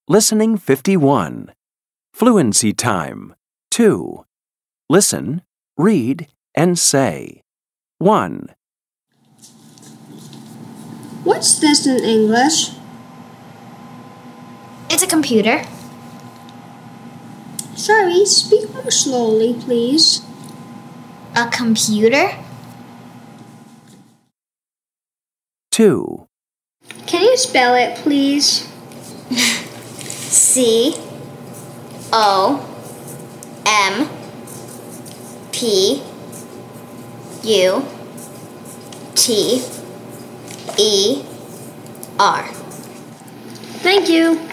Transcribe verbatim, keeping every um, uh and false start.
Listening fifty-one. Fluency time. two. Listen, read, and say. one. What's this in English? It's a computer. Sorry, speak more slowly, please. A computer? two. Can you spell it, please? C O M P U T E R. Thank you.